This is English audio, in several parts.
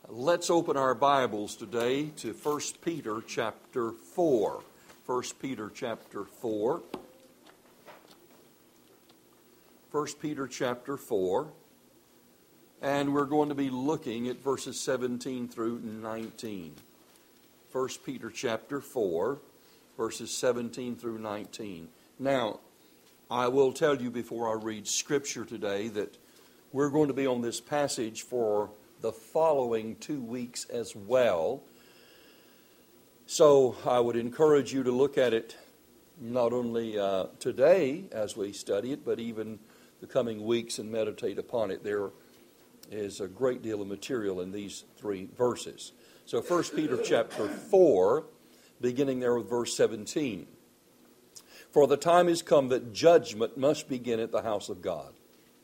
Let's open our Bibles today to 1 Peter chapter 4. 1 Peter chapter 4. 1 Peter chapter 4. And we're going to be looking at verses 17 through 19. 1 Peter chapter 4, verses 17 through 19. Now, I will tell you before I read Scripture today that we're going to be on this passage for the following 2 weeks as well. So I would encourage you to look at it not only today as we study it, but even the coming weeks and meditate upon it. There is a great deal of material in these 3 verses. So 1 Peter chapter 4, beginning there with verse 17. For the time is come that judgment must begin at the house of God.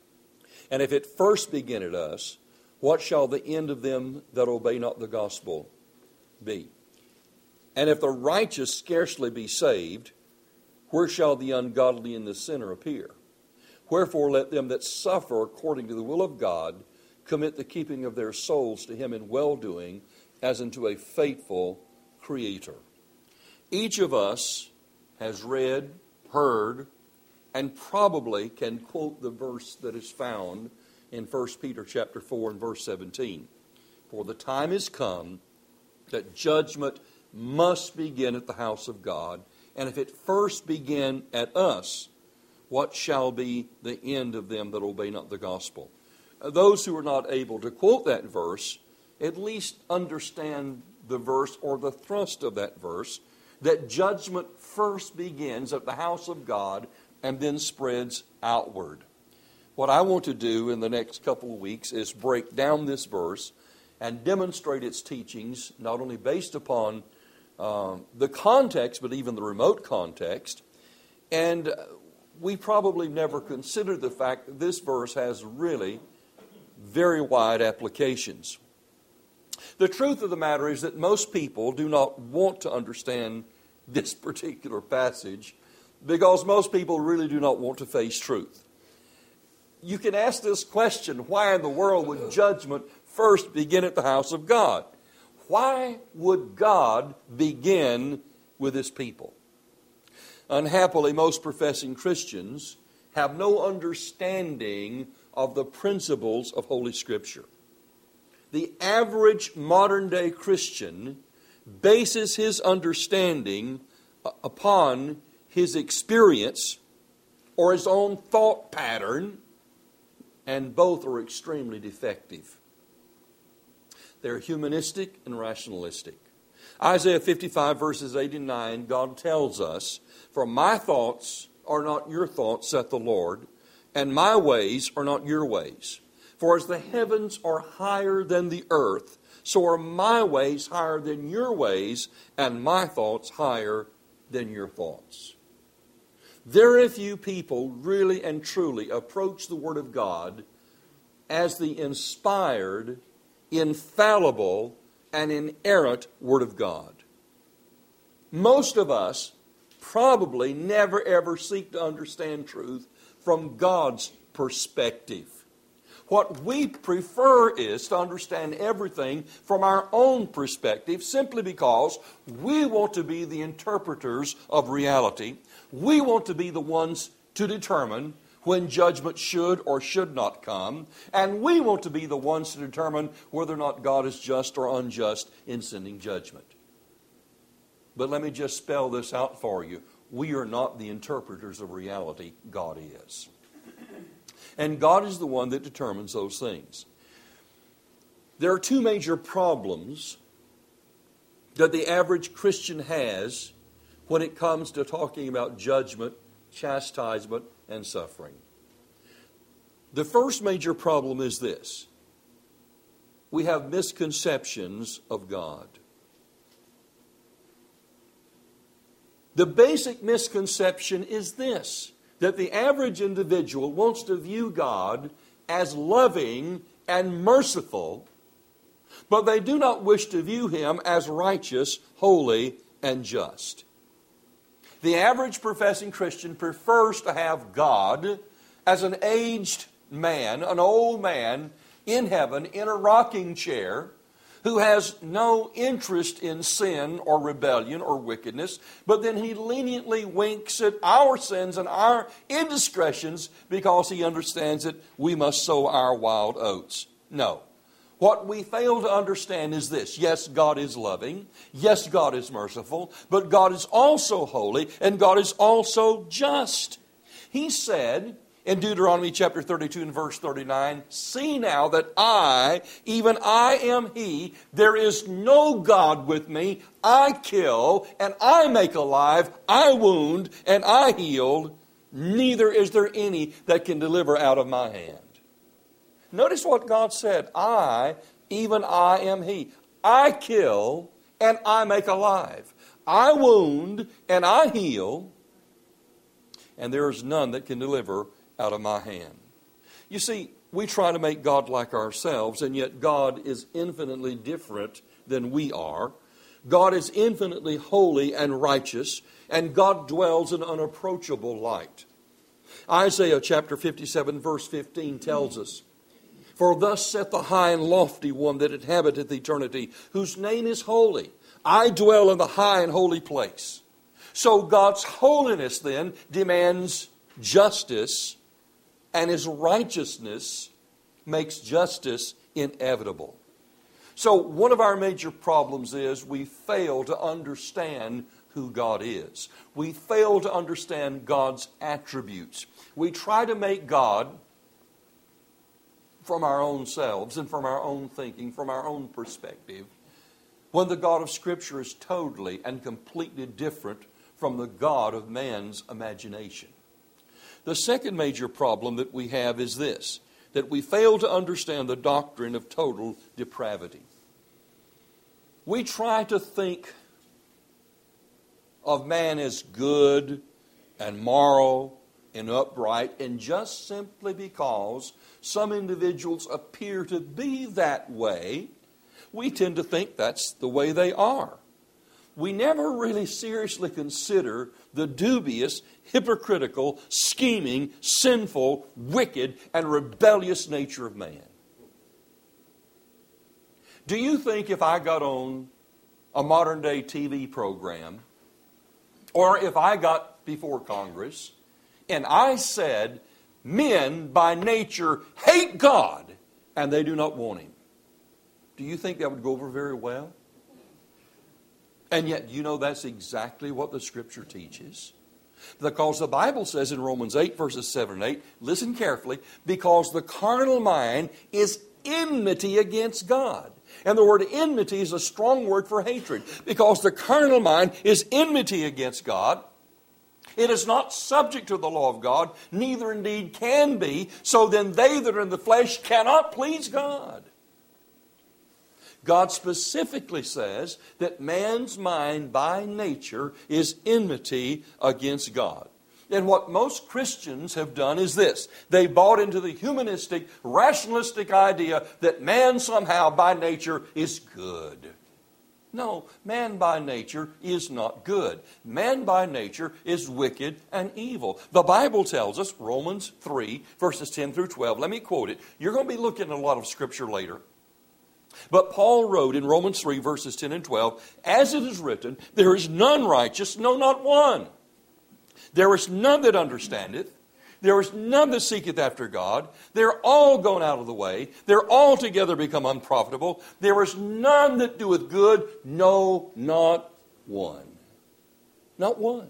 And if it first begin at us, what shall the end of them that obey not the gospel be? And if the righteous scarcely be saved, where shall the ungodly and the sinner appear? Wherefore let them that suffer according to the will of God commit the keeping of their souls to him in well-doing, as unto a faithful Creator. Each of us has read, heard, and probably can quote the verse that is found in 1 Peter chapter 4 and verse 17. For the time is come that judgment must begin at the house of God, and if it first begin at us, what shall be the end of them that obey not the gospel? Those who are not able to quote that verse at least understand the verse or the thrust of that verse, that judgment first begins at the house of God and then spreads outward. What I want to do in the next couple of weeks is break down this verse and demonstrate its teachings, not only based upon the context, but even the remote context. And we probably never considered the fact that this verse has really very wide applications. The truth of the matter is that most people do not want to understand this particular passage because most people really do not want to face truth. You can ask this question, why in the world would judgment first begin at the house of God? Why would God begin with His people? Unhappily, most professing Christians have no understanding of the principles of Holy Scripture. The average modern-day Christian bases his understanding upon his experience or his own thought pattern, and both are extremely defective. They're humanistic and rationalistic. Isaiah 55 verses 8 and 9, God tells us, for my thoughts are not your thoughts, saith the Lord, and my ways are not your ways. For as the heavens are higher than the earth, so are my ways higher than your ways, and my thoughts higher than your thoughts. Very few people really and truly approach the Word of God as the inspired, infallible, and inerrant Word of God. Most of us probably never ever seek to understand truth from God's perspective. What we prefer is to understand everything from our own perspective simply because we want to be the interpreters of reality. We want to be the ones to determine when judgment should or should not come. And we want to be the ones to determine whether or not God is just or unjust in sending judgment. But let me just spell this out for you. We are not the interpreters of reality. God is. And God is the one that determines those things. There are 2 major problems that the average Christian has when it comes to talking about judgment, chastisement, and suffering. The first major problem is this. We have misconceptions of God. The basic misconception is this, that the average individual wants to view God as loving and merciful, but they do not wish to view Him as righteous, holy, and just. The average professing Christian prefers to have God as an aged man, an old man in heaven in a rocking chair who has no interest in sin or rebellion or wickedness, but then he leniently winks at our sins and our indiscretions because he understands that we must sow our wild oats. No. What we fail to understand is this. Yes, God is loving. Yes, God is merciful. But God is also holy, and God is also just. He said in Deuteronomy chapter 32 and verse 39, "See now that I, even I am He. There is no God with me. I kill, and I make alive. I wound, and I heal. Neither is there any that can deliver out of my hand." Notice what God said. I, even I am He. I kill and I make alive. I wound and I heal. And there is none that can deliver out of my hand. You see, we try to make God like ourselves, and yet God is infinitely different than we are. God is infinitely holy and righteous, and God dwells in unapproachable light. Isaiah chapter 57 verse 15 tells us, "For thus saith the high and lofty one that inhabiteth eternity, whose name is holy. I dwell in the high and holy place." So God's holiness then demands justice, and His righteousness makes justice inevitable. So one of our major problems is we fail to understand who God is. We fail to understand God's attributes. We try to make God from our own selves and from our own thinking, from our own perspective, when the God of Scripture is totally and completely different from the God of man's imagination. The second major problem that we have is this, that we fail to understand the doctrine of total depravity. We try to think of man as good and moral and upright, and just simply because some individuals appear to be that way, we tend to think that's the way they are. We never really seriously consider the dubious, hypocritical, scheming, sinful, wicked, and rebellious nature of man. Do you think if I got on a modern-day TV program, or if I got before Congress, and I said, men by nature hate God, and they do not want Him, do you think that would go over very well? And yet, you know, that's exactly what the Scripture teaches. Because the Bible says in Romans 8, verses 7 and 8, listen carefully, because the carnal mind is enmity against God. And the word enmity is a strong word for hatred. Because the carnal mind is enmity against God. It is not subject to the law of God, neither indeed can be. So then they that are in the flesh cannot please God. God specifically says that man's mind by nature is enmity against God. And what most Christians have done is this. They bought into the humanistic, rationalistic idea that man somehow by nature is good. No, man by nature is not good. Man by nature is wicked and evil. The Bible tells us, Romans 3, verses 10 through 12. Let me quote it. You're going to be looking at a lot of Scripture later. But Paul wrote in Romans 3, verses 10 and 12, "As it is written, there is none righteous, no, not one. There is none that understandeth. There is none that seeketh after God. They're all gone out of the way. They're altogether become unprofitable. There is none that doeth good, no, not one." Not one.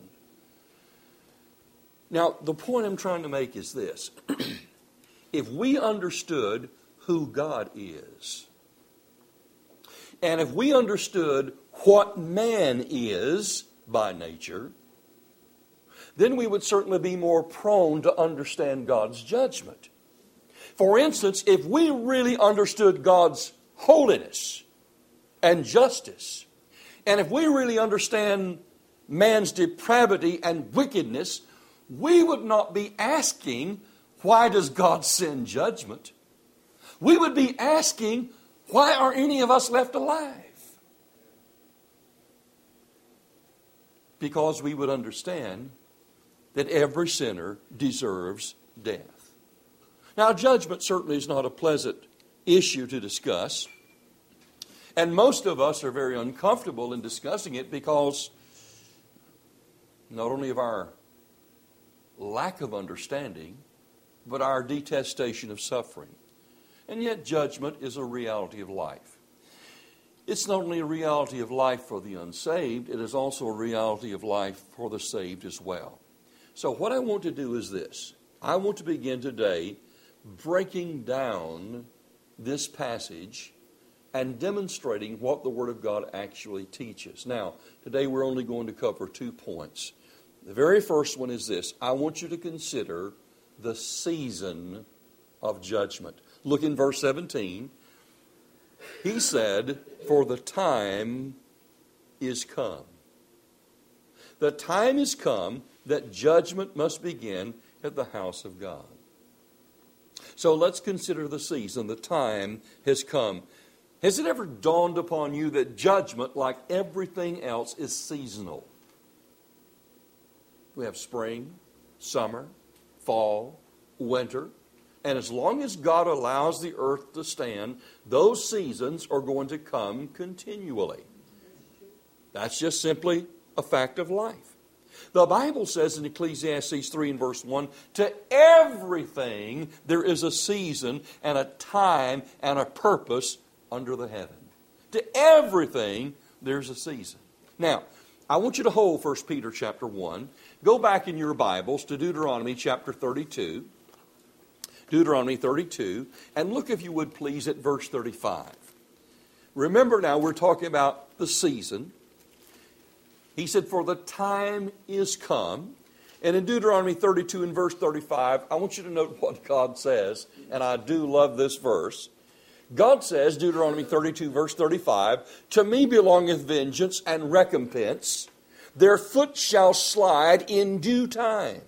Now, the point I'm trying to make is this. If we understood who God is, and if we understood what man is by nature, then we would certainly be more prone to understand God's judgment. For instance, if we really understood God's holiness and justice, and if we really understand man's depravity and wickedness, we would not be asking, why does God send judgment? We would be asking, why are any of us left alive? Because we would understand that every sinner deserves death. Now, judgment certainly is not a pleasant issue to discuss. And most of us are very uncomfortable in discussing it because not only of our lack of understanding, but our detestation of suffering. And yet judgment is a reality of life. It's not only a reality of life for the unsaved, it is also a reality of life for the saved as well. So what I want to do is this. I want to begin today breaking down this passage and demonstrating what the Word of God actually teaches. Now, today we're only going to cover 2 points. The very first one is this. I want you to consider the season of judgment. Look in verse 17. He said, "For the time is come." The time is come that judgment must begin at the house of God. So let's consider the season. The time has come. Has it ever dawned upon you that judgment, like everything else, is seasonal? We have spring, summer, fall, winter. And as long as God allows the earth to stand, those seasons are going to come continually. That's just simply a fact of life. The Bible says in Ecclesiastes 3 and verse 1, to everything there is a season and a time and a purpose under the heaven. To everything there's a season. Now, I want you to hold 1 Peter chapter 1. Go back in your Bibles to Deuteronomy chapter 32. Deuteronomy 32. And look, if you would please, at verse 35. Remember now, we're talking about the season. He said, "For the time is come." And in Deuteronomy 32 and verse 35, I want you to note what God says. And I do love this verse. God says, Deuteronomy 32 verse 35, "To me belongeth vengeance and recompense. Their foot shall slide in due time.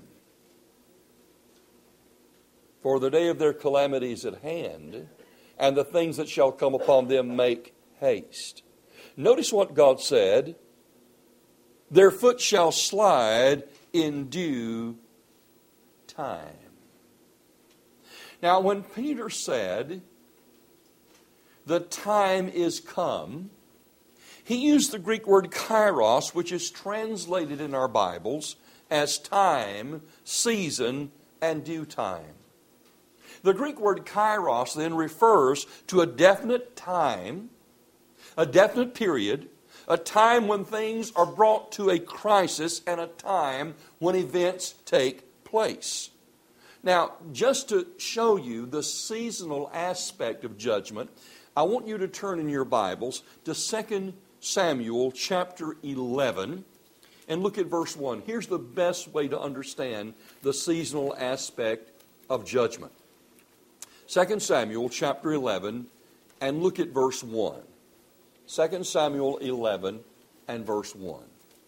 For the day of their calamity is at hand, and the things that shall come upon them make haste." Notice what God said. Their foot shall slide in due time. Now, when Peter said, "The time is come," he used the Greek word kairos, which is translated in our Bibles as time, season, and due time. The Greek word kairos then refers to a definite time, a definite period, a time when things are brought to a crisis, and a time when events take place. Now, just to show you the seasonal aspect of judgment, I want you to turn in your Bibles to 2 Samuel chapter 11 and look at verse 1. Here's the best way to understand the seasonal aspect of judgment. 2 Samuel chapter 11 and look at verse 1. 2 Samuel 11 and verse 1.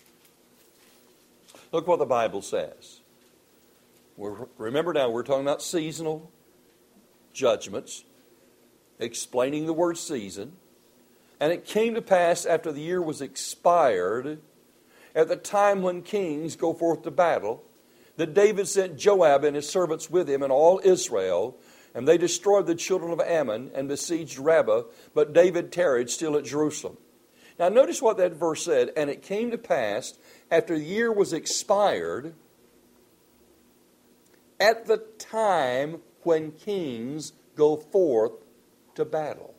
Look what the Bible says. Remember now, we're talking about seasonal judgments, explaining the word season. "And it came to pass after the year was expired, at the time when kings go forth to battle, that David sent Joab and his servants with him and all Israel, and they destroyed the children of Ammon and besieged Rabbah, but David tarried still at Jerusalem." Now notice what that verse said. "And it came to pass, after the year was expired, at the time when kings go forth to battle."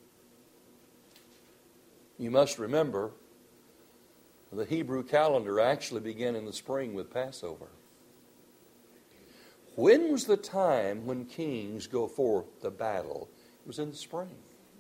You must remember, the Hebrew calendar actually began in the spring with Passover. When was the time when kings go forth to battle? It was in the spring.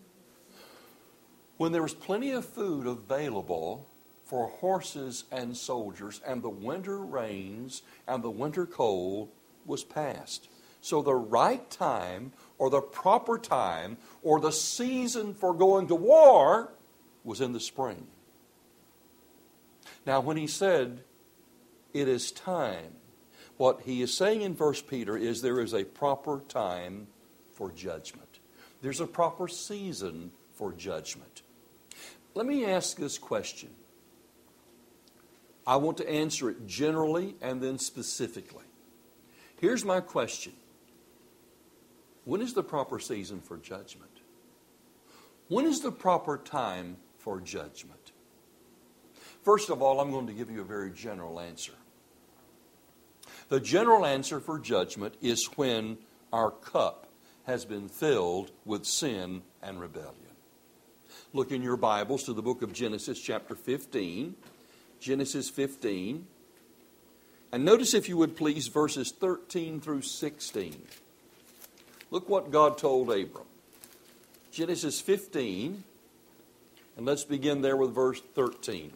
When there was plenty of food available for horses and soldiers, and the winter rains and the winter cold was past. So the right time, or the proper time, or the season for going to war was in the spring. Now, when he said, "It is time," what he is saying in 1 Peter is there is a proper time for judgment. There's a proper season for judgment. Let me ask this question. I want to answer it generally and then specifically. Here's my question. When is the proper season for judgment? When is the proper time for judgment? First of all, I'm going to give you a very general answer. The general answer for judgment is when our cup has been filled with sin and rebellion. Look in your Bibles to the book of Genesis chapter 15. Genesis 15. And notice, if you would please, verses 13 through 16. Look what God told Abram. Genesis 15, and let's begin there with verse 13.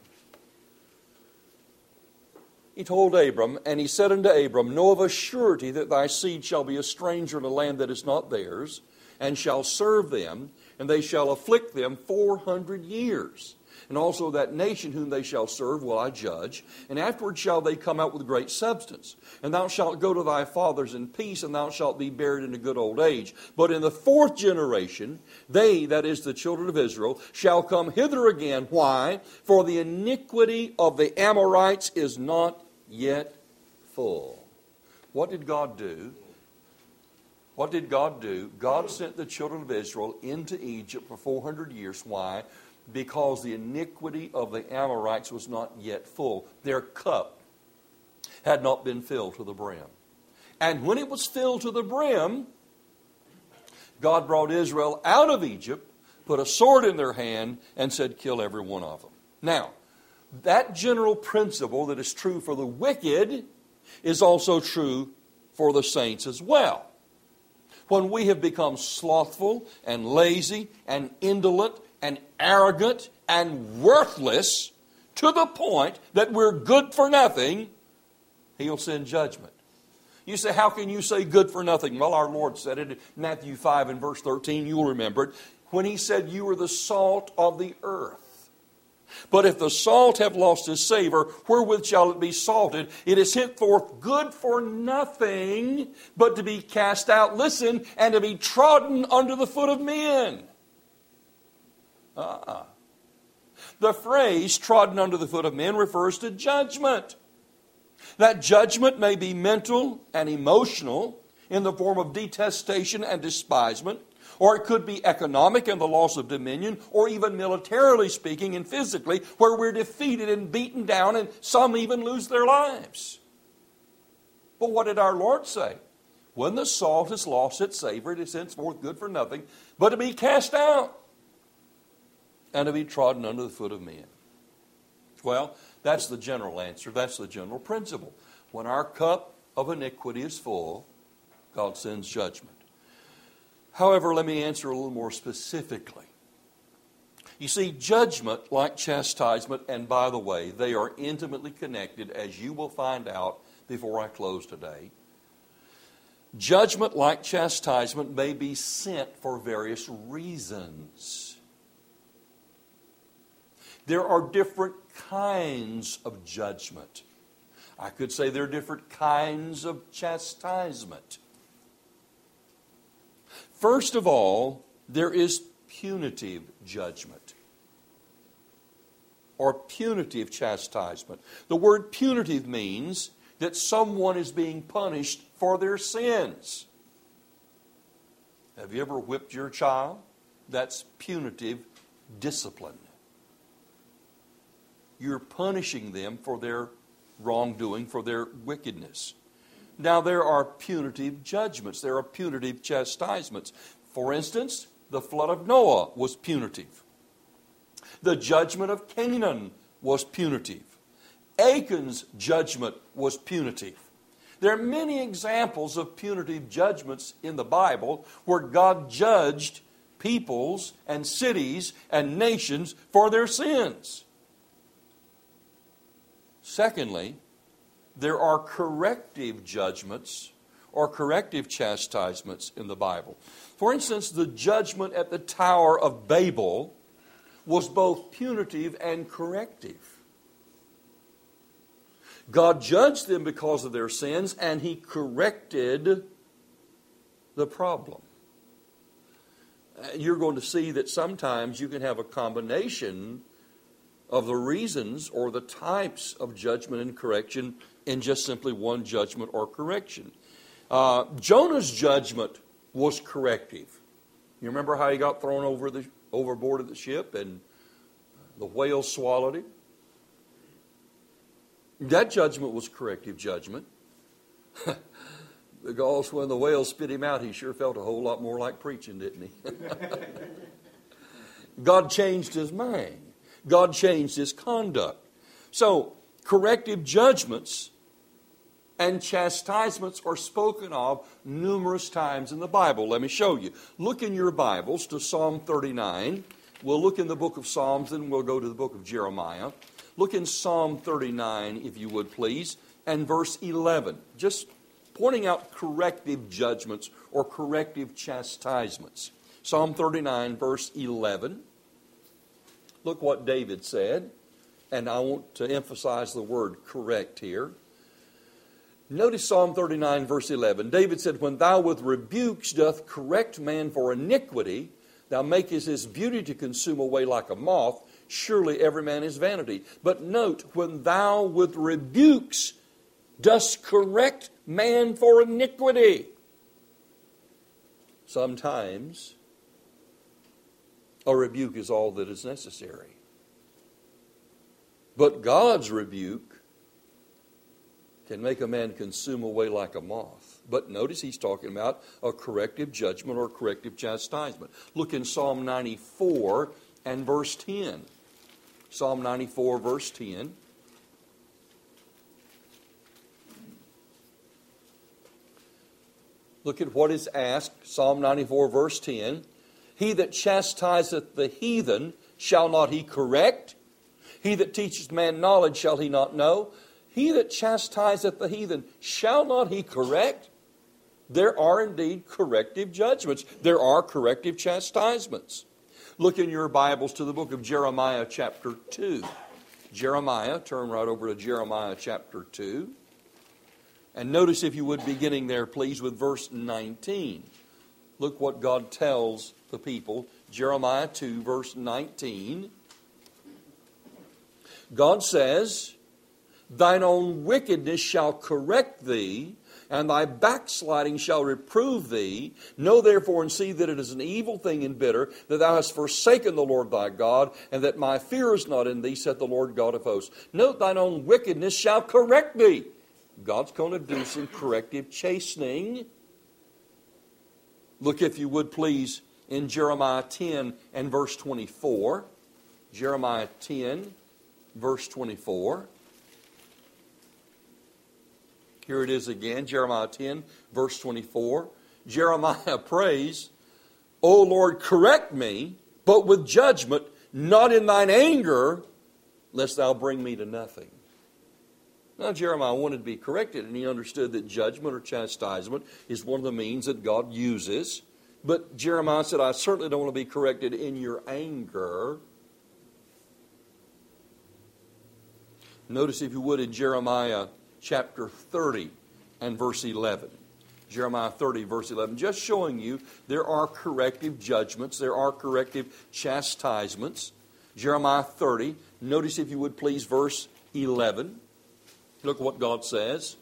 He told Abram, and he said unto Abram, Know of a surety that thy seed shall be a stranger in a land that is not theirs, and shall serve them, and they shall afflict them 400 years. And also that nation whom they shall serve will I judge, and afterward shall they come out with great substance. And thou shalt go to thy fathers in peace, and thou shalt be buried in a good old age. But in the fourth generation, they, that is the children of Israel, shall come hither again. Why? For the iniquity of the Amorites is not yet full. What did God do? What did God do? God sent the children of Israel into Egypt for 400 years. Why? Because the iniquity of the Amorites was not yet full. Their cup had not been filled to the brim. And when it was filled to the brim, God brought Israel out of Egypt, put a sword in their hand, and said, kill every one of them. Now, that general principle that is true for the wicked is also true for the saints as well. When we have become slothful and lazy and indolent and arrogant and worthless to the point that we're good for nothing, He'll send judgment. You say, how can you say good for nothing? Well, our Lord said it in Matthew 5 and verse 13. You'll remember it. When He said, you are the salt of the earth. But if the salt have lost his savor, wherewith shall it be salted? It is henceforth good for nothing, but to be cast out, listen, and to be trodden under the foot of men. The phrase trodden under the foot of men refers to judgment. That judgment may be mental and emotional in the form of detestation and despisement, or it could be economic in the loss of dominion, or even militarily speaking and physically, where we're defeated and beaten down and some even lose their lives. But what did our Lord say? When the salt has lost its savor, it is henceforth good for nothing, but to be cast out and to be trodden under the foot of men. Well, that's the general answer. That's the general principle. When our cup of iniquity is full, God sends judgment. However, let me answer a little more specifically. You see, judgment, like chastisement, and by the way, they are intimately connected, as you will find out before I close today. Judgment, like chastisement, may be sent for various reasons. There are different kinds of judgment. I could say there are different kinds of chastisement. First of all, there is punitive judgment or punitive chastisement. The word punitive means that someone is being punished for their sins. Have you ever whipped your child? That's punitive discipline. You're punishing them for their wrongdoing, for their wickedness. Now, there are punitive judgments. There are punitive chastisements. For instance, the flood of Noah was punitive. The judgment of Canaan was punitive. Achan's judgment was punitive. There are many examples of punitive judgments in the Bible where God judged peoples and cities and nations for their sins. Secondly, there are corrective judgments or corrective chastisements in the Bible. For instance, the judgment at the Tower of Babel was both punitive and corrective. God judged them because of their sins, and He corrected the problem. You're going to see that sometimes you can have a combination of the reasons or the types of judgment and correction in just simply one judgment or correction. Jonah's judgment was corrective. You remember how he got thrown over overboarded the ship and the whale swallowed him. That judgment was corrective judgment. Because when the whale spit him out, he sure felt a whole lot more like preaching, didn't he? God changed his mind. God changed his conduct. So, corrective judgments and chastisements are spoken of numerous times in the Bible. Let me show you. Look in your Bibles to Psalm 39. We'll look in the book of Psalms, then we'll go to the book of Jeremiah. Look in Psalm 39, if you would please, and verse 11. Just pointing out corrective judgments or corrective chastisements. Psalm 39, verse 11. Look what David said, and I want to emphasize the word correct here. Notice Psalm 39, verse 11. David said, "When thou with rebukes doth correct man for iniquity, thou makest his beauty to consume away like a moth. Surely every man is vanity." But note, when thou with rebukes dost correct man for iniquity. Sometimes a rebuke is all that is necessary. But God's rebuke can make a man consume away like a moth. But notice he's talking about a corrective judgment or corrective chastisement. Look in Psalm 94 and verse 10. Psalm 94, verse 10. Look at what is asked, Psalm 94, verse 10. "He that chastiseth the heathen, shall not he correct? He that teacheth man knowledge, shall he not know? He that chastiseth the heathen, shall not he correct?" There are indeed corrective judgments. There are corrective chastisements. Look in your Bibles to the book of Jeremiah chapter 2. Jeremiah, turn right over to Jeremiah chapter 2. And notice, if you would, beginning there, please, with verse 19. Look what God tells the people. Jeremiah 2, verse 19. God says, "Thine own wickedness shall correct thee, and thy backsliding shall reprove thee. Know therefore and see that it is an evil thing and bitter, that thou hast forsaken the Lord thy God, and that my fear is not in thee, saith the Lord God of hosts. Note, thine own wickedness shall correct thee." God's going to do some corrective chastening. Look, if you would please, in Jeremiah 10 and verse 24. Jeremiah 10, verse 24. Here it is again, Jeremiah 10, verse 24. Jeremiah prays, "O Lord, correct me, but with judgment, not in thine anger, lest thou bring me to nothing." Now, Jeremiah wanted to be corrected, and he understood that judgment or chastisement is one of the means that God uses. But Jeremiah said, "I certainly don't want to be corrected in your anger." Notice, if you would, in Jeremiah chapter 30 and verse 11. Jeremiah 30, verse 11. Just showing you there are corrective judgments, there are corrective chastisements. Jeremiah 30, notice, if you would please, verse 11. Look what God says.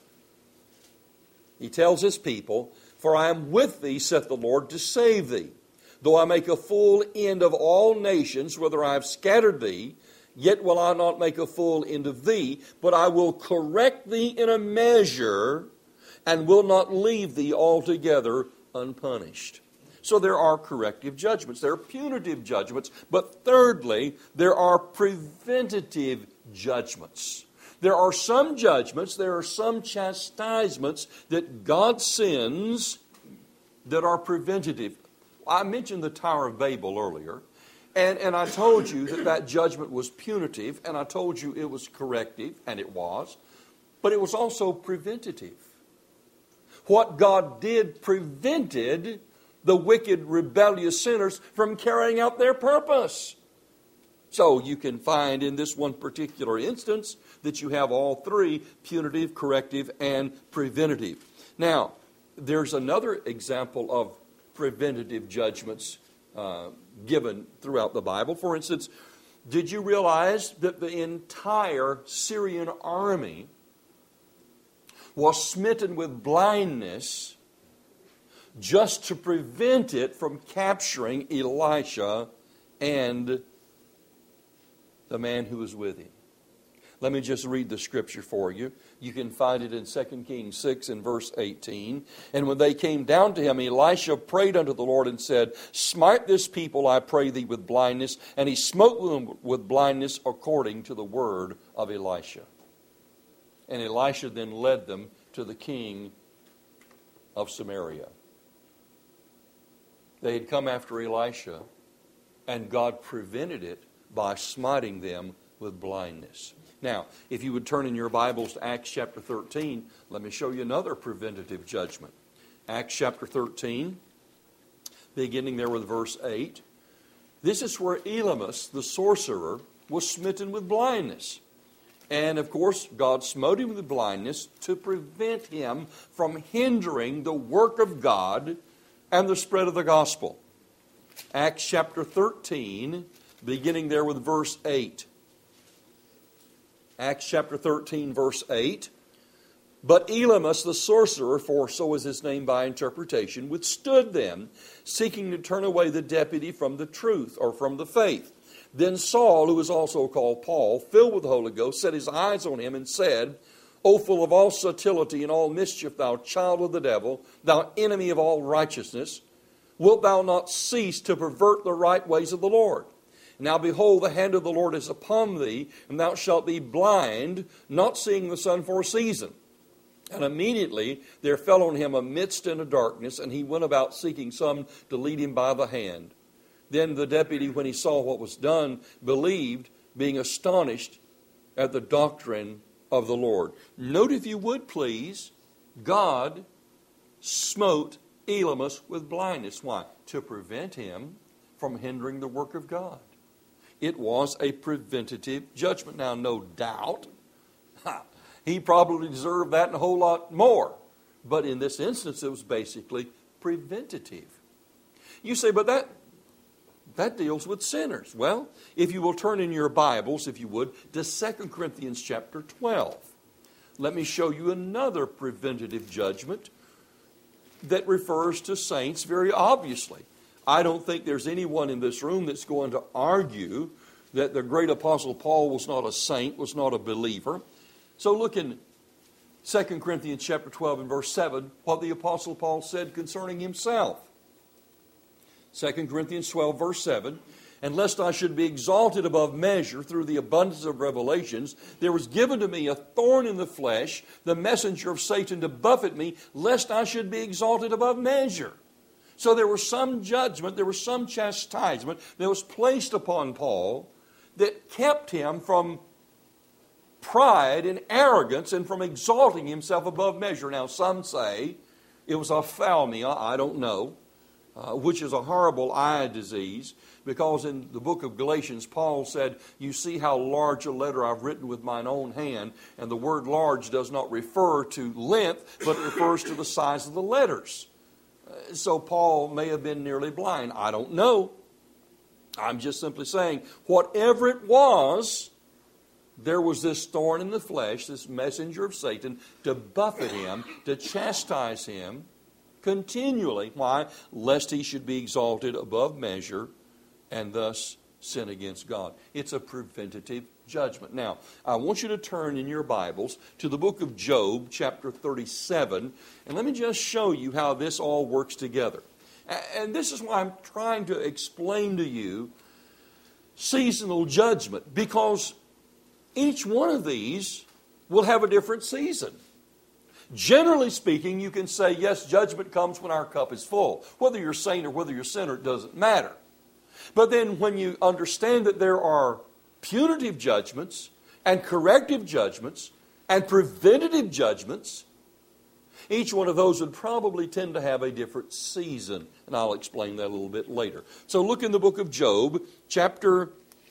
He tells his people, "For I am with thee, saith the Lord, to save thee. Though I make a full end of all nations, whither I have scattered thee, yet will I not make a full end of thee, but I will correct thee in a measure, and will not leave thee altogether unpunished." So there are corrective judgments. There are punitive judgments. But thirdly, there are preventative judgments. There are some judgments, there are some chastisements that God sends that are preventative. I mentioned the Tower of Babel earlier, and I told you that judgment was punitive, and I told you it was corrective, and it was, but it was also preventative. What God did prevented the wicked, rebellious sinners from carrying out their purpose. So you can find in this one particular instance that you have all three: punitive, corrective, and preventative. Now, there's another example of preventative judgments given throughout the Bible. For instance, did you realize that the entire Syrian army was smitten with blindness just to prevent it from capturing Elisha and the man who was with him. Let me just read the scripture for you. You can find it in 2 Kings 6 and verse 18. And when they came down to him, Elisha prayed unto the Lord and said, Smite this people, I pray thee, with blindness. And he smote them with blindness according to the word of Elisha. And Elisha then led them to the king of Samaria. They had come after Elisha, and God prevented it by smiting them with blindness. Now, if you would turn in your Bibles to Acts chapter 13, let me show you another preventative judgment. Acts chapter 13, beginning there with verse 8. This is where Elymas, the sorcerer, was smitten with blindness. And, of course, God smote him with blindness to prevent him from hindering the work of God and the spread of the gospel. Acts chapter 13, beginning there with verse 8. Acts chapter 13, verse 8. But Elymas the sorcerer, for so is his name by interpretation, withstood them, seeking to turn away the deputy from the truth, or from the faith. Then Saul, who is also called Paul, filled with the Holy Ghost, set his eyes on him and said, O full of all subtlety and all mischief, thou child of the devil, thou enemy of all righteousness, wilt thou not cease to pervert the right ways of the Lord? Now behold, the hand of the Lord is upon thee, and thou shalt be blind, not seeing the sun for a season. And immediately there fell on him a mist and a darkness, and he went about seeking some to lead him by the hand. Then the deputy, when he saw what was done, believed, being astonished at the doctrine of the Lord. Note, if you would please, God smote Elymas with blindness. Why? To prevent him from hindering the work of God. It was a preventative judgment. Now, no doubt, he probably deserved that and a whole lot more. But in this instance, it was basically preventative. You say, but that deals with sinners. Well, if you will turn in your Bibles, if you would, to 2 Corinthians chapter 12. Let me show you another preventative judgment that refers to saints very obviously. I don't think there's anyone in this room that's going to argue that the great apostle Paul was not a saint, was not a believer. So look in 2 Corinthians chapter 12 and verse 7, what the apostle Paul said concerning himself. 2 Corinthians 12 verse 7, And lest I should be exalted above measure through the abundance of revelations, there was given to me a thorn in the flesh, the messenger of Satan to buffet me, lest I should be exalted above measure. So there was some judgment, there was some chastisement that was placed upon Paul that kept him from pride and arrogance and from exalting himself above measure. Now some say it was ophthalmia, I don't know, which is a horrible eye disease, because in the book of Galatians, Paul said, you see how large a letter I've written with mine own hand, and the word large does not refer to length, but it refers to the size of the letters. So Paul may have been nearly blind. I don't know. I'm just simply saying, whatever it was, there was this thorn in the flesh, this messenger of Satan, to buffet him, to chastise him continually. Why? Lest he should be exalted above measure and thus sin against God. It's a preventative judgment. Now, I want you to turn in your Bibles to the book of Job, chapter 37, and let me just show you how this all works together. And this is why I'm trying to explain to you seasonal judgment, because each one of these will have a different season. Generally speaking, you can say, yes, judgment comes when our cup is full. Whether you're saint or whether you're sinner, it doesn't matter. But then when you understand that there are punitive judgments and corrective judgments and preventative judgments, each one of those would probably tend to have a different season. And I'll explain that a little bit later. So look in the book of Job, chapter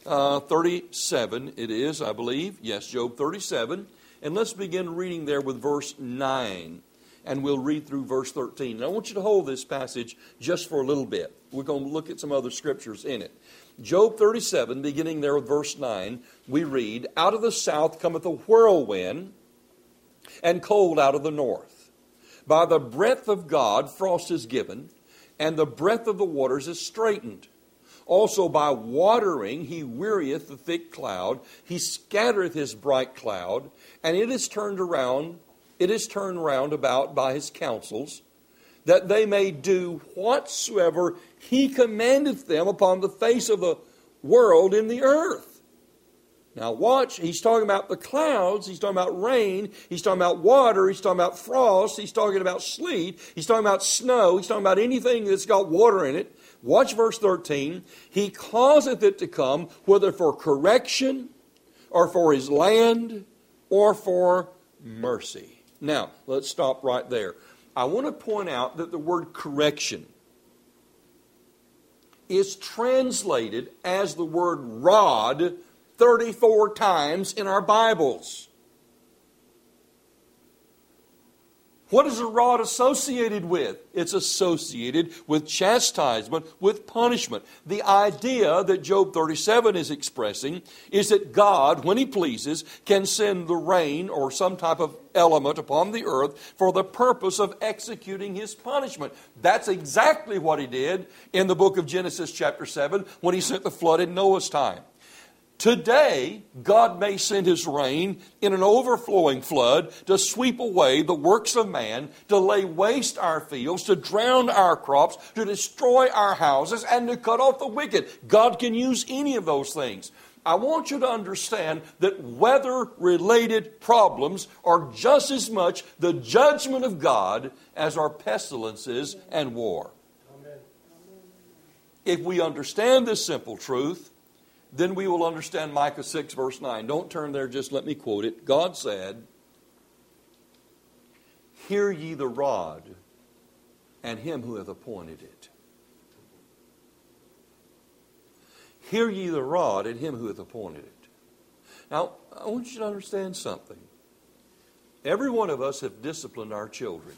37, it is, I believe. Yes, Job 37. And let's begin reading there with verse 9. And we'll read through verse 13. And I want you to hold this passage just for a little bit. We're going to look at some other scriptures in it. Job 37, beginning there with verse 9, we read, Out of the south cometh a whirlwind, and cold out of the north. By the breath of God frost is given, and the breath of the waters is straitened. Also by watering he wearieth the thick cloud. He scattereth his bright cloud. And it is turned round about by his counsels, that they may do whatsoever he commandeth them upon the face of the world in the earth. Now watch, he's talking about the clouds, he's talking about rain, he's talking about water, he's talking about frost, he's talking about sleet, he's talking about snow, he's talking about anything that's got water in it. Watch verse 13. He causeth it to come, whether for correction, or for his land, or for mercy. Now, let's stop right there. I want to point out that the word correction is translated as the word rod 34 times in our Bibles. What is a rod associated with? It's associated with chastisement, with punishment. The idea that Job 37 is expressing is that God, when He pleases, can send the rain or some type of element upon the earth for the purpose of executing His punishment. That's exactly what He did in the book of Genesis chapter 7 when He sent the flood in Noah's time. Today, God may send His rain in an overflowing flood to sweep away the works of man, to lay waste our fields, to drown our crops, to destroy our houses, and to cut off the wicked. God can use any of those things. I want you to understand that weather-related problems are just as much the judgment of God as are pestilences and war. Amen. If we understand this simple truth, then we will understand Micah 6 verse 9. Don't turn there, just let me quote it. God said, "Hear ye the rod, and him who hath appointed it." Hear ye the rod, and him who hath appointed it. Now, I want you to understand something. Every one of us have disciplined our children.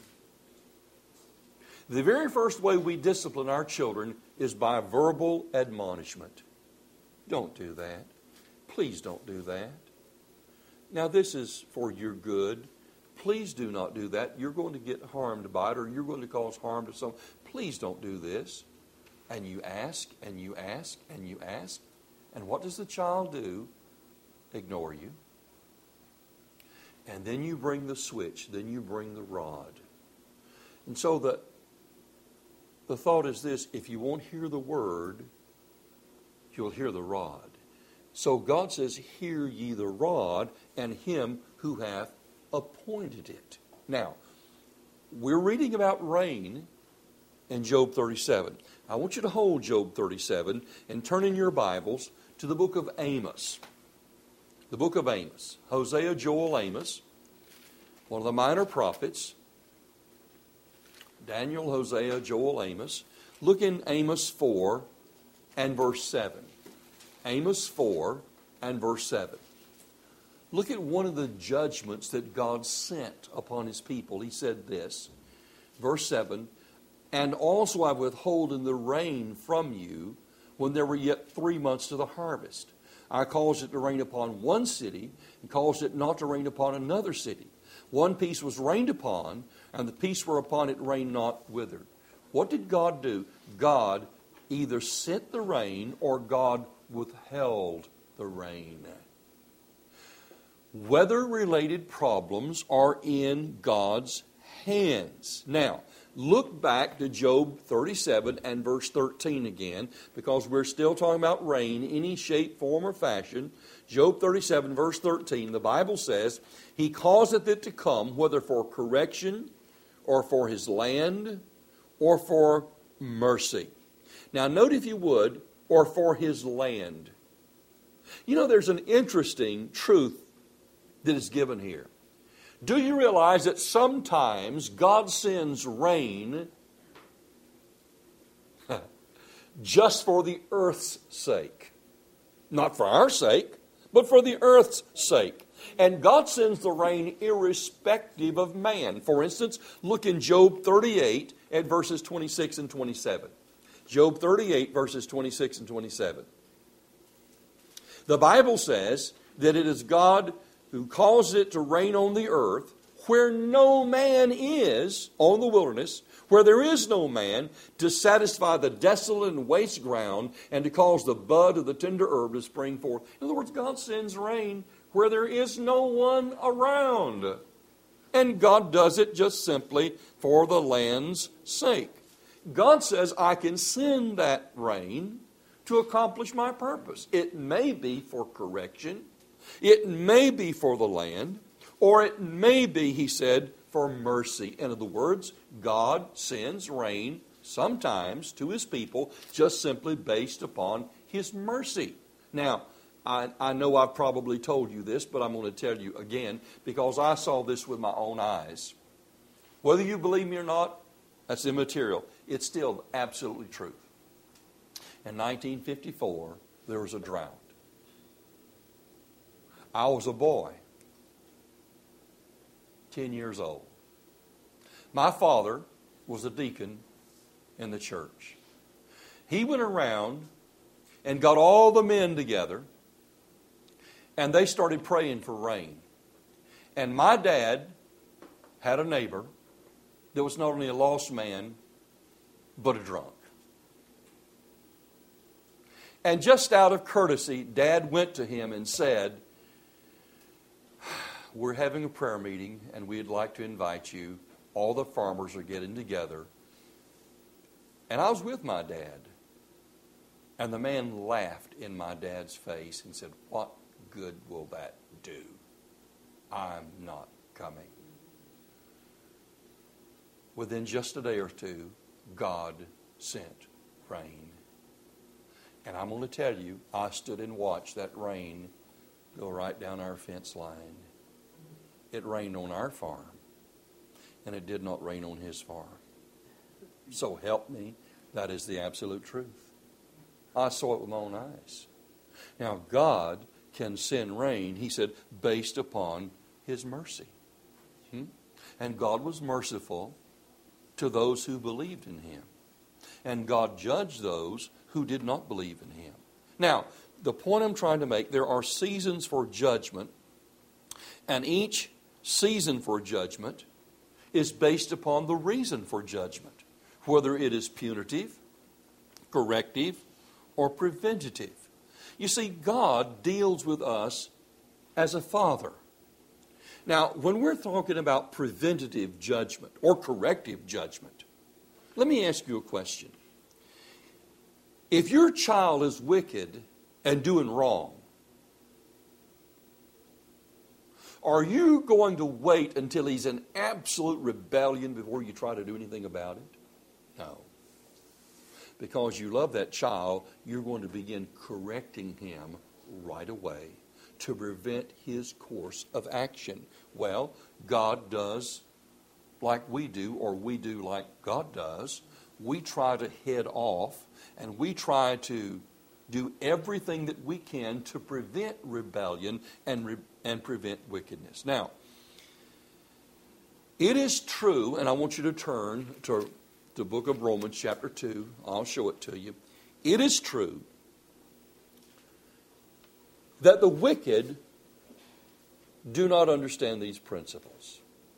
The very first way we discipline our children is by verbal admonishment. Don't do that. Please don't do that. Now, this is for your good. Please do not do that. You're going to get harmed by it, or you're going to cause harm to someone. Please don't do this. And you ask, and you ask, and you ask. And what does the child do? Ignore you. And then you bring the switch. Then you bring the rod. And so the thought is this: if you won't hear the word, you'll hear the rod. So God says, "Hear ye the rod, and him who hath appointed it." Now, we're reading about rain in Job 37. I want you to hold Job 37 and turn in your Bibles to the book of Amos. The book of Amos. Hosea, Joel, Amos. One of the minor prophets. Daniel, Hosea, Joel, Amos. Look in Amos 4 and verse 7. Amos 4 and verse 7. Look at one of the judgments that God sent upon His people. He said this, verse 7, "And also I withholden the rain from you when there were yet 3 months to the harvest. I caused it to rain upon one city, and caused it not to rain upon another city. One piece was rained upon, and the piece whereupon it rained not withered." What did God do? God either sent the rain or God withheld the rain. Weather-related problems are in God's hands. Now, look back to Job 37 and verse 13 again, because we're still talking about rain, any shape, form, or fashion. Job 37 verse 13, the Bible says, "He causeth it to come, whether for correction, or for his land, or for mercy." Now, note if you would, or for his land. You know, there's an interesting truth that is given here. Do you realize that sometimes God sends rain just for the earth's sake? Not for our sake, but for the earth's sake. And God sends the rain irrespective of man. For instance, look in Job 38 at verses 26 and 27. Job 38 verses 26 and 27. The Bible says that it is God who causes it to rain on the earth where no man is, on the wilderness, where there is no man, to satisfy the desolate and waste ground, and to cause the bud of the tender herb to spring forth. In other words, God sends rain where there is no one around. And God does it just simply for the land's sake. God says, I can send that rain to accomplish my purpose. It may be for correction. It may be for the land. Or it may be, he said, for mercy. In other words, God sends rain sometimes to his people just simply based upon his mercy. Now, I know I've probably told you this, but I'm going to tell you again because I saw this with my own eyes. Whether you believe me or not, that's immaterial. It's still absolutely true. In 1954, there was a drought. I was a boy, 10 years old. My father was a deacon in the church. He went around and got all the men together, and they started praying for rain. And my dad had a neighbor that was not only a lost man, but a drunk. And just out of courtesy, Dad went to him and said, we're having a prayer meeting and we'd like to invite you. All the farmers are getting together. And I was with my dad. And the man laughed in my dad's face and said, what good will that do? I'm not coming. Within just a day or two, God sent rain. And I'm going to tell you, I stood and watched that rain go right down our fence line. It rained on our farm, and it did not rain on his farm. So help me, that is the absolute truth. I saw it with my own eyes. Now, God can send rain, he said, based upon his mercy. And God was merciful to those who believed in him. And God judged those who did not believe in him. Now, the point I'm trying to make, there are seasons for judgment, and each season for judgment is based upon the reason for judgment, whether it is punitive, corrective, or preventative. You see, God deals with us as a father. Now, when we're talking about preventative judgment or corrective judgment, let me ask you a question. If your child is wicked and doing wrong, are you going to wait until he's in absolute rebellion before you try to do anything about it? No. Because you love that child, you're going to begin correcting him right away to prevent his course of action. Well, God does like we do, or we do like God does. We try to head off, and we try to do everything that we can to prevent rebellion and prevent wickedness. Now, it is true, and I want you to turn to the book of Romans chapter 2. I'll show it to you. It is true that the wicked do not understand these principles.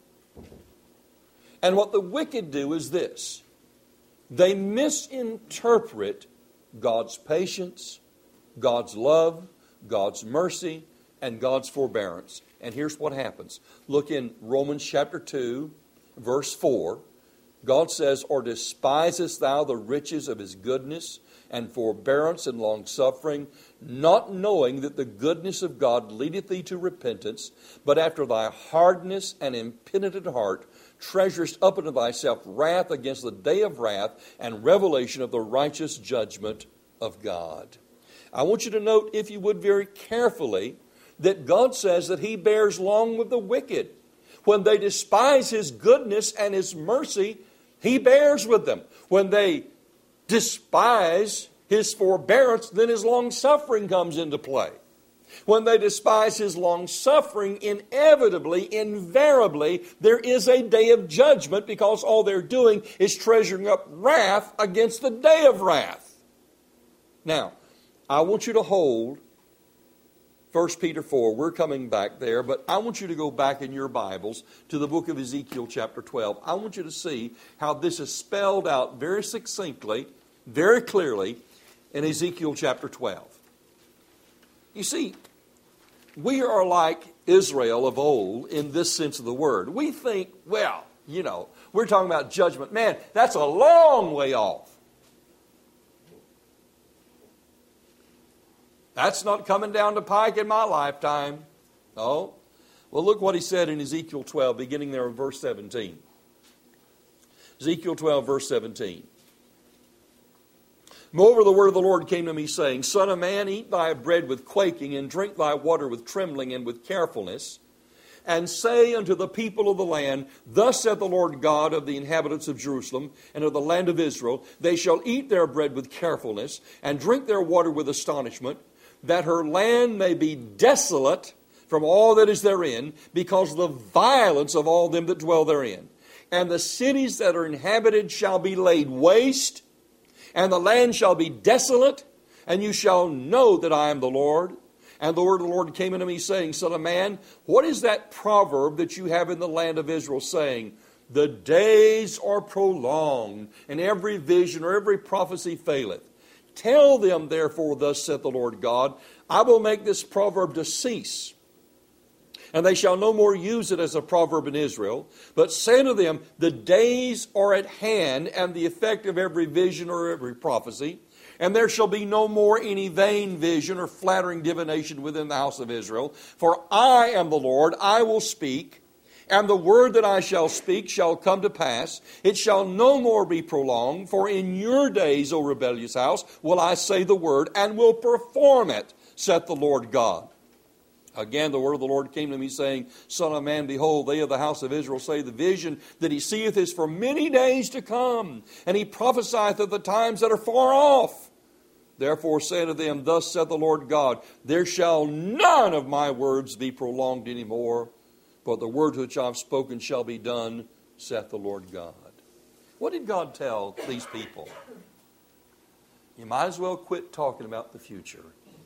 And what the wicked do is this. They misinterpret God's patience, God's love, God's mercy, and God's forbearance. And here's what happens. Look in Romans chapter 2, verse 4. God says, or despisest thou the riches of his goodness and forbearance and longsuffering, not knowing that the goodness of God leadeth thee to repentance, but after thy hardness and impenitent heart treasurest up unto thyself wrath against the day of wrath and revelation of the righteous judgment of God. I want you to note, if you would, very carefully, that God says that he bears long with the wicked. When they despise his goodness and his mercy, he bears with them. When they despise his forbearance, then his long-suffering comes into play. When they despise his long-suffering, inevitably, invariably, there is a day of judgment, because all they're doing is treasuring up wrath against the day of wrath. Now, I want you to hold 1 Peter 4, we're coming back there, but I want you to go back in your Bibles to the book of Ezekiel chapter 12. I want you to see how this is spelled out very succinctly, very clearly in Ezekiel chapter 12. You see, we are like Israel of old in this sense of the word. We think, well, we're talking about judgment. Man, that's a long way off. That's not coming down the pike in my lifetime. Oh, well, look what he said in Ezekiel 12, beginning there in verse 17. Ezekiel 12, verse 17. Moreover, the word of the Lord came to me, saying, Son of man, eat thy bread with quaking, and drink thy water with trembling and with carefulness, and say unto the people of the land, Thus saith the Lord God of the inhabitants of Jerusalem and of the land of Israel, They shall eat their bread with carefulness, and drink their water with astonishment, that her land may be desolate from all that is therein, because of the violence of all them that dwell therein. And the cities that are inhabited shall be laid waste, and the land shall be desolate, and you shall know that I am the Lord. And the word of the Lord came unto me, saying, Son of man, what is that proverb that you have in the land of Israel, saying, The days are prolonged, and every vision or every prophecy faileth? Tell them, therefore, thus saith the Lord God, I will make this proverb to cease, and they shall no more use it as a proverb in Israel. But say unto them, the days are at hand, and the effect of every vision or every prophecy, and there shall be no more any vain vision or flattering divination within the house of Israel. For I am the Lord, I will speak, and the word that I shall speak shall come to pass. It shall no more be prolonged, for in your days, O rebellious house, will I say the word, and will perform it, saith the Lord God. Again, the word of the Lord came to me, saying, Son of man, behold, they of the house of Israel say, the vision that he seeth is for many days to come, and he prophesieth of the times that are far off. Therefore say unto them, Thus saith the Lord God, There shall none of my words be prolonged any more, but the word which I have spoken shall be done, saith the Lord God. What did God tell these people? You might as well quit talking about the future,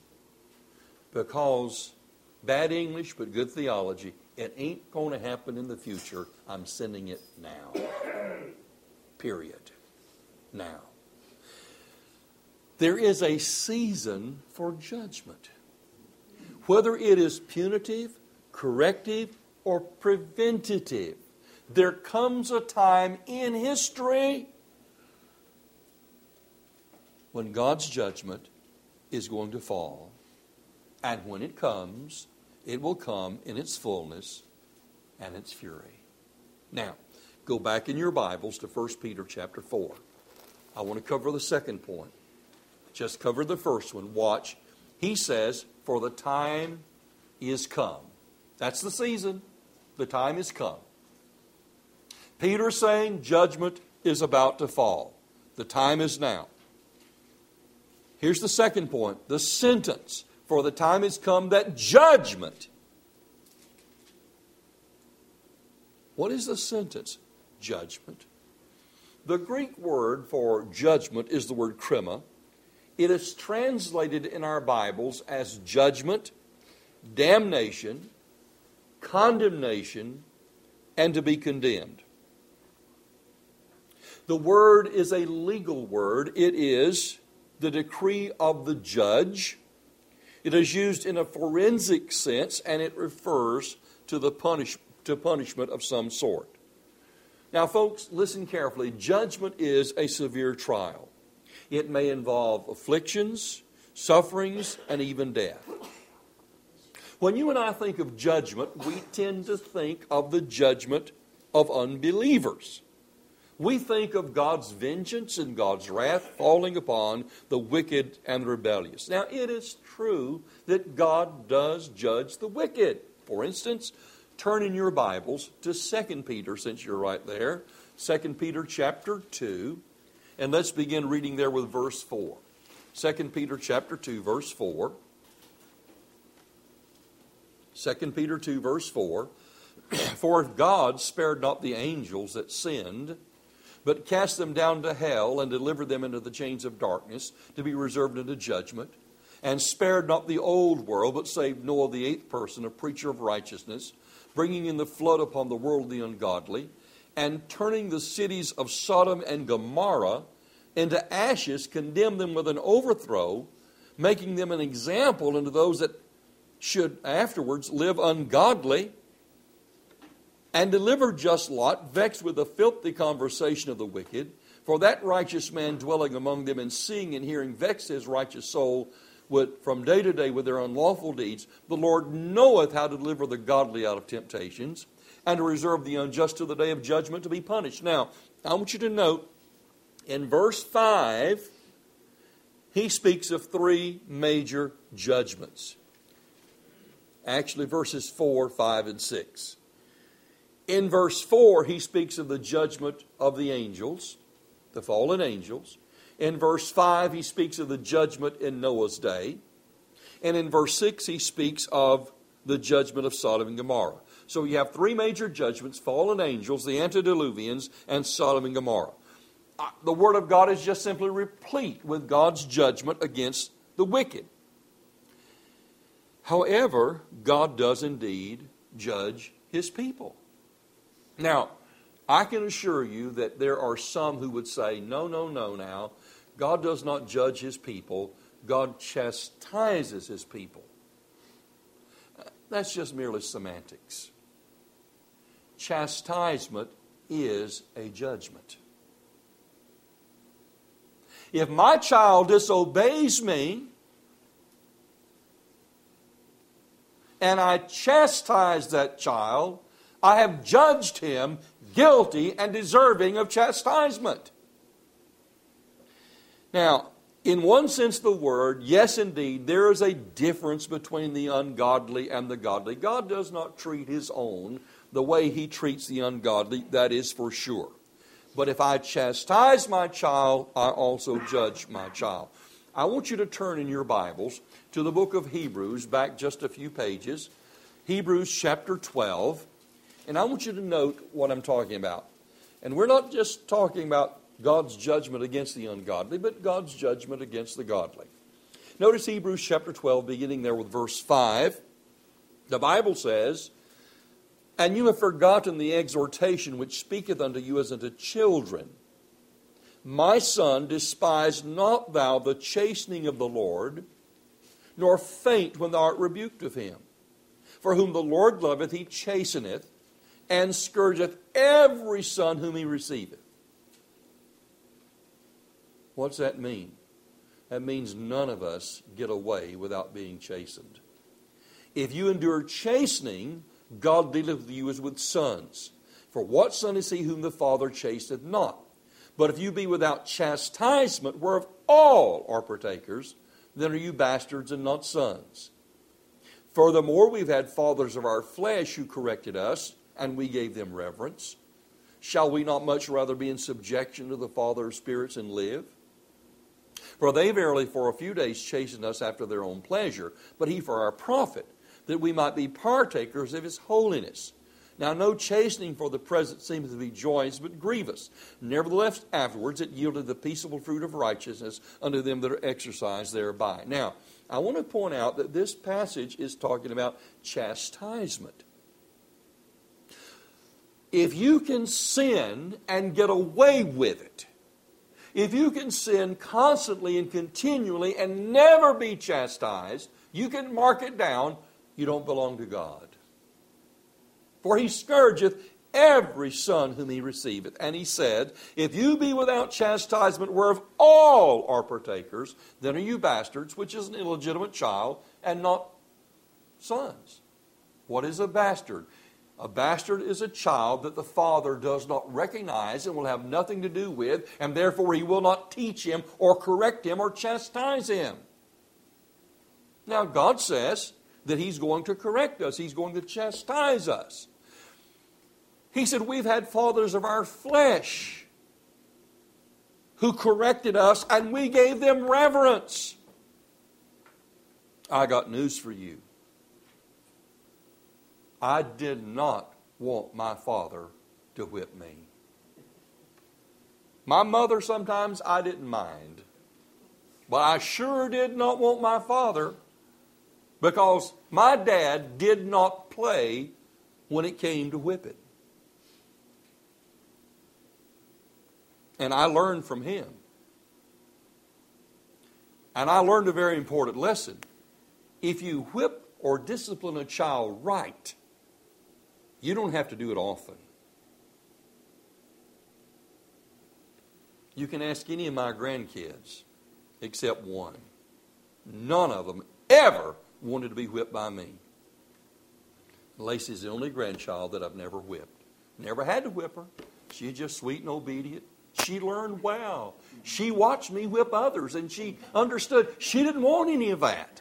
because bad English but good theology, it ain't going to happen in the future. I'm sending it now. Period. Now. There is a season for judgment. Whether it is punitive, corrective, or preventative, there comes a time in history when God's judgment is going to fall. And when it comes, it will come in its fullness and its fury. Now, go back in your Bibles to 1 Peter chapter 4. I want to cover the second point. Just cover the first one. Watch. He says, for the time is come. That's the season. The time is come. Peter's saying judgment is about to fall. The time is now. Here's the second point. The sentence. For the time has come that judgment. What is the sentence? Judgment. The Greek word for judgment is the word krima. It is translated in our Bibles as judgment, damnation, condemnation, and to be condemned. The word is a legal word. It is the decree of the judge. It is used in a forensic sense, and it refers to the punishment of some sort. Now, folks, listen carefully. Judgment is a severe trial. It may involve afflictions, sufferings, and even death. When you and I think of judgment, we tend to think of the judgment of unbelievers. We think of God's vengeance and God's wrath falling upon the wicked and rebellious. Now, it is true that God does judge the wicked. For instance, turn in your Bibles to 2 Peter, since you're right there. 2 Peter chapter 2. And let's begin reading there with verse 4. 2 Peter chapter 2, verse 4. 2 Peter 2, verse 4. For if God spared not the angels that sinned, but cast them down to hell and delivered them into the chains of darkness to be reserved unto judgment, and spared not the old world, but saved Noah the eighth person, a preacher of righteousness, bringing in the flood upon the world of the ungodly, and turning the cities of Sodom and Gomorrah into ashes, condemned them with an overthrow, making them an example unto those that should afterwards live ungodly, and delivered just Lot, vexed with the filthy conversation of the wicked. For that righteous man dwelling among them, and seeing and hearing, vexed his righteous soul from day to day with their unlawful deeds. The Lord knoweth how to deliver the godly out of temptations, and to reserve the unjust to the day of judgment to be punished. Now, I want you to note, in verse 5, he speaks of three major judgments. Actually, verses 4, 5, and 6. In verse 4, he speaks of the judgment of the angels, the fallen angels. In verse 5, he speaks of the judgment in Noah's day. And in verse 6, he speaks of the judgment of Sodom and Gomorrah. So you have three major judgments: fallen angels, the antediluvians, and Sodom and Gomorrah. The Word of God is just simply replete with God's judgment against the wicked. However, God does indeed judge His people. Now, I can assure you that there are some who would say, no, now. God does not judge His people. God chastises His people. That's just merely semantics. Chastisement is a judgment. If my child disobeys me, and I chastise that child, I have judged him guilty and deserving of chastisement. Now, in one sense of the word, yes, indeed, there is a difference between the ungodly and the godly. God does not treat His own the way He treats the ungodly, that is for sure. But if I chastise my child, I also judge my child. I want you to turn in your Bibles to the book of Hebrews, back just a few pages. Hebrews chapter 12. And I want you to note what I'm talking about. And we're not just talking about God's judgment against the ungodly, but God's judgment against the godly. Notice Hebrews chapter 12, beginning there with verse 5. The Bible says, "And you have forgotten the exhortation which speaketh unto you as unto children. My son, despise not thou the chastening of the Lord, nor faint when thou art rebuked of Him. For whom the Lord loveth, He chasteneth, and scourgeth every son whom He receiveth." What's that mean? That means none of us get away without being chastened. If you endure chastening, God dealeth with you as with sons. For what son is he whom the Father chasteneth not? But if you be without chastisement, whereof all are partakers, then are you bastards and not sons. Furthermore, we've had fathers of our flesh who corrected us, and we gave them reverence. Shall we not much rather be in subjection to the Father of spirits and live? For they verily for a few days chastened us after their own pleasure, but He for our profit, that we might be partakers of His holiness. Now no chastening for the present seemeth to be joyous, but grievous. Nevertheless afterwards it yielded the peaceable fruit of righteousness unto them that are exercised thereby. Now, I want to point out that this passage is talking about chastisement. If you can sin and get away with it, if you can sin constantly and continually and never be chastised, you can mark it down, you don't belong to God. For He scourgeth every son whom He receiveth. And He said, if you be without chastisement, whereof all are partakers, then are you bastards, which is an illegitimate child, and not sons. What is a bastard? A bastard is a child that the father does not recognize and will have nothing to do with, and therefore he will not teach him or correct him or chastise him. Now God says that He's going to correct us. He's going to chastise us. He said we've had fathers of our flesh who corrected us, and we gave them reverence. I got news for you. I did not want my father to whip me. My mother sometimes I didn't mind. But I sure did not want my father, because my dad did not play when it came to whipping. And I learned from him. And I learned a very important lesson. If you whip or discipline a child right, you don't have to do it often. You can ask any of my grandkids, except one. None of them ever wanted to be whipped by me. Lacey's the only grandchild that I've never whipped. Never had to whip her. She's just sweet and obedient. She learned well. She watched me whip others, and she understood she didn't want any of that.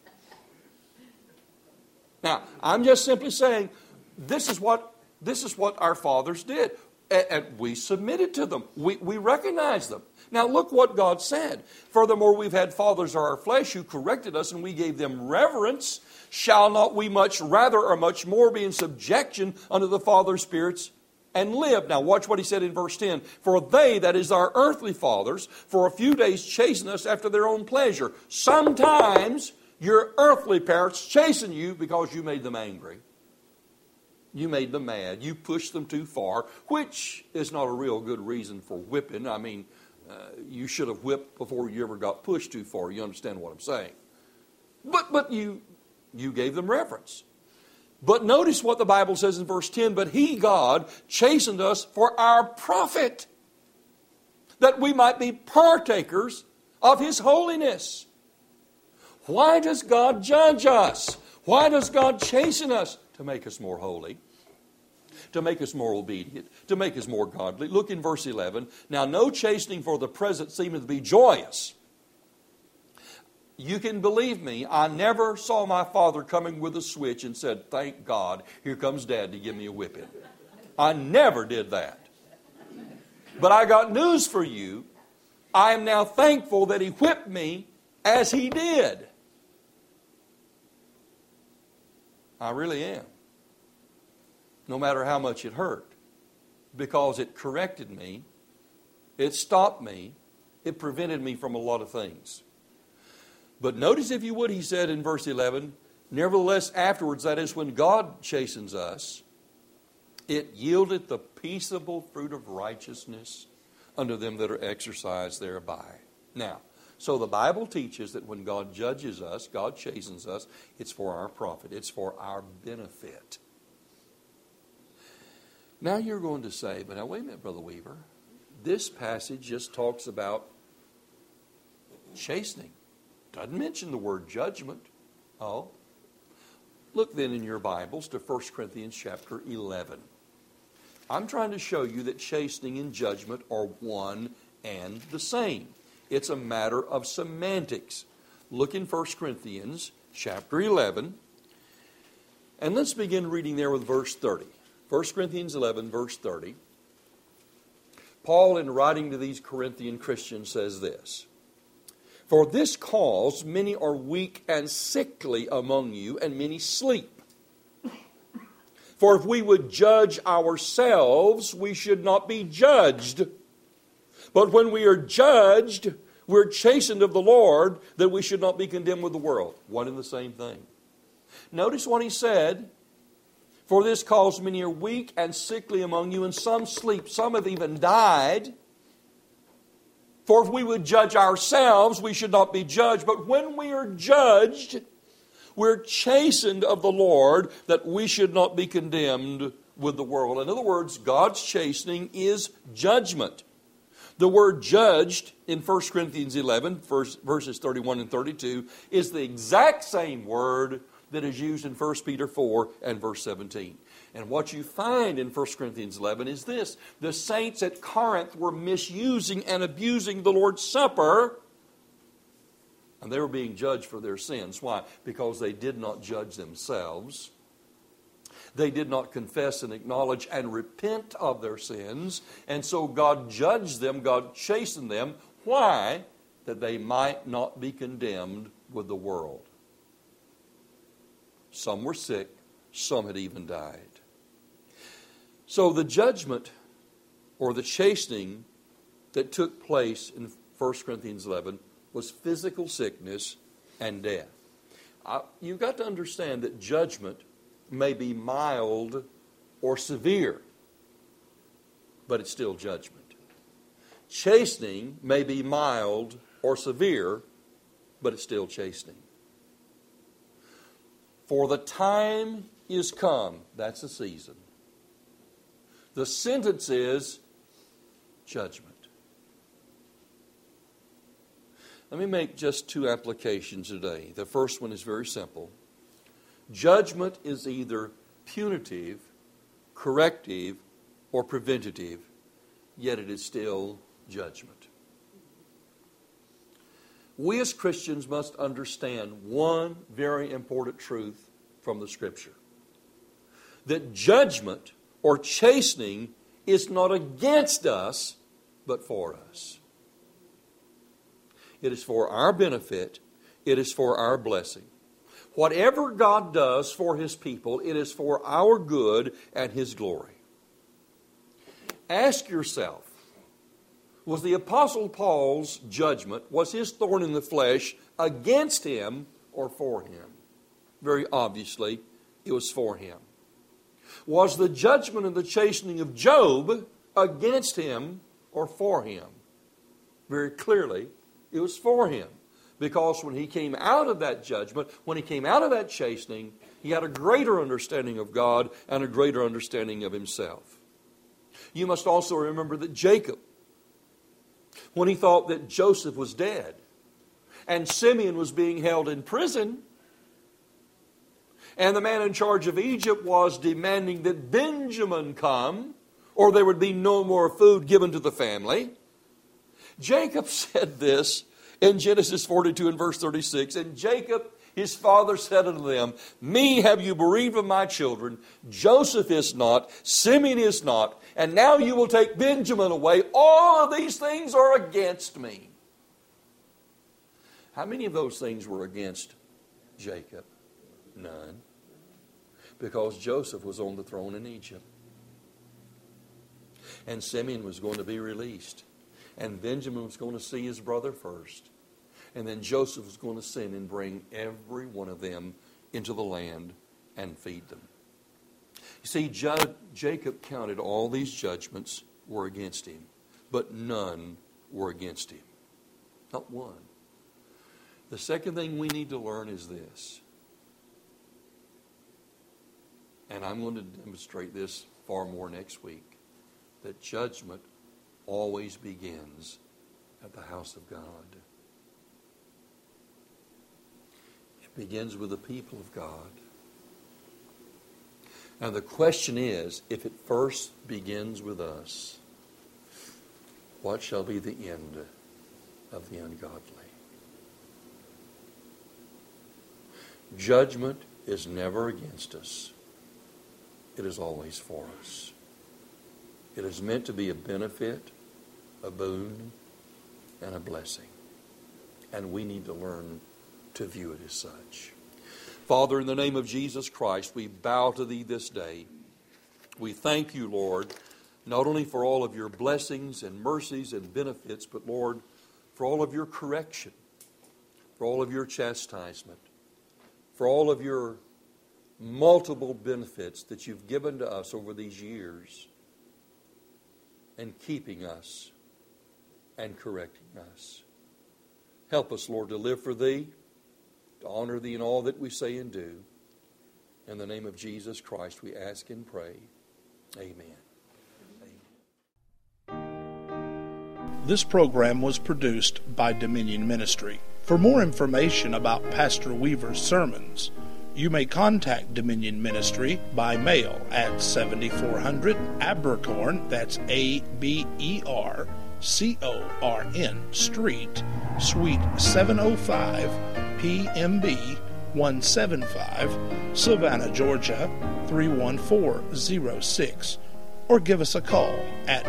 Now, I'm just simply saying, this is what our fathers did. And we submitted to them. We recognized them. Now look what God said. Furthermore, we've had fathers of our flesh who corrected us, and we gave them reverence. Shall not we much rather or much more be in subjection unto the Father's spirits and live? Now watch what he said in verse 10. For they, that is our earthly fathers, for a few days chasten us after their own pleasure. Sometimes your earthly parents chasten you because you made them angry. You made them mad. You pushed them too far, which is not a real good reason for whipping. I mean, you should have whipped before you ever got pushed too far. You understand what I'm saying? But you gave them reverence. But notice what the Bible says in verse 10. But he, God, chastened us for our profit, that we might be partakers of his holiness. Why does God judge us? Why does God chasten us? To make us more holy, to make us more obedient, to make us more godly. Look in verse 11. Now, no chastening for the present seemeth to be joyous. You can believe me, I never saw my father coming with a switch and said, thank God, here comes Dad to give me a whipping. I never did that. But I got news for you. I am now thankful that he whipped me as he did. I really am. No matter how much it hurt. Because it corrected me. It stopped me. It prevented me from a lot of things. But notice, if you would, he said in verse 11, nevertheless afterwards, that is when God chastens us, it yieldeth the peaceable fruit of righteousness unto them that are exercised thereby. Now, so the Bible teaches that when God judges us, God chastens us, it's for our profit. It's for our benefit. Now you're going to say, but now wait a minute, Brother Weaver. This passage just talks about chastening. Doesn't mention the word judgment. Oh. Look then in your Bibles to 1 Corinthians chapter 11. I'm trying to show you that chastening and judgment are one and the same. It's a matter of semantics. Look in 1 Corinthians chapter 11. And let's begin reading there with verse 30. 1 Corinthians 11, verse 30. Paul, in writing to these Corinthian Christians, says this. For this cause many are weak and sickly among you, and many sleep. For if we would judge ourselves, we should not be judged. But when we are judged, we're chastened of the Lord, that we should not be condemned with the world. One and the same thing. Notice what he said. For this cause many are weak and sickly among you, and some sleep. Some have even died. For if we would judge ourselves, we should not be judged. But when we are judged, we're chastened of the Lord, that we should not be condemned with the world. In other words, God's chastening is judgment. The word judged in 1 Corinthians 11, verses 31 and 32, is the exact same word that is used in 1 Peter 4 and verse 17. And what you find in 1 Corinthians 11 is this. The saints at Corinth were misusing and abusing the Lord's Supper, and they were being judged for their sins. Why? Because they did not judge themselves. They did not confess and acknowledge and repent of their sins. And so God judged them, God chastened them. Why? That they might not be condemned with the world. Some were sick, some had even died. So the judgment or the chastening that took place in 1 Corinthians 11 was physical sickness and death. You've got to understand that judgment may be mild or severe, but it's still judgment. Chastening may be mild or severe, but it's still chastening. For the time is come, that's the season. The sentence is judgment. Let me make just two applications today. The first one is very simple. Judgment is either punitive, corrective, or preventative, yet it is still judgment. We as Christians must understand one very important truth from the Scripture. That judgment or chastening is not against us, but for us. It is for our benefit. It is for our blessing. Whatever God does for His people, it is for our good and His glory. Ask yourself, was the Apostle Paul's judgment, was his thorn in the flesh against him or for him? Very obviously, it was for him. Was the judgment and the chastening of Job against him or for him? Very clearly, it was for him. Because when he came out of that judgment, when he came out of that chastening, he had a greater understanding of God and a greater understanding of himself. You must also remember that Jacob, when he thought that Joseph was dead and Simeon was being held in prison, and the man in charge of Egypt was demanding that Benjamin come, or there would be no more food given to the family, Jacob said this in Genesis 42 and verse 36, and Jacob, his father, said unto them, Me have you bereaved of my children, Joseph is not, Simeon is not, and now you will take Benjamin away. All of these things are against me. How many of those things were against Jacob? None. Because Joseph was on the throne in Egypt. And Simeon was going to be released. And Benjamin was going to see his brother first. And then Joseph was going to send and bring every one of them into the land and feed them. You see, Jacob counted all these judgments were against him, but none were against him. Not one. The second thing we need to learn is this. And I'm going to demonstrate this far more next week. That judgment always begins at the house of God. It begins with the people of God. Now the question is, if it first begins with us, what shall be the end of the ungodly? Judgment is never against us. It is always for us. It is meant to be a benefit, a boon, and a blessing. And we need to learn to view it as such. Father, in the name of Jesus Christ, we bow to Thee this day. We thank You, Lord, not only for all of Your blessings and mercies and benefits, but, Lord, for all of Your correction, for all of Your chastisement, for all of Your multiple benefits that You've given to us over these years, and keeping us and correcting us. Help us, Lord, to live for Thee, to honor Thee in all that we say and do. In the name of Jesus Christ, we ask and pray. Amen. This program was produced by Dominion Ministry. For more information about Pastor Weaver's sermons, you may contact Dominion Ministry by mail at 7400 Abercorn, that's Abercorn Street, Suite 705, PMB 175, Savannah, Georgia 31406, or give us a call at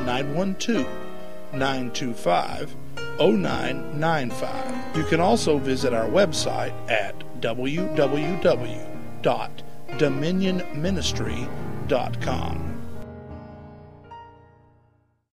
912-925-0995. You can also visit our website at www.dominionministry.com.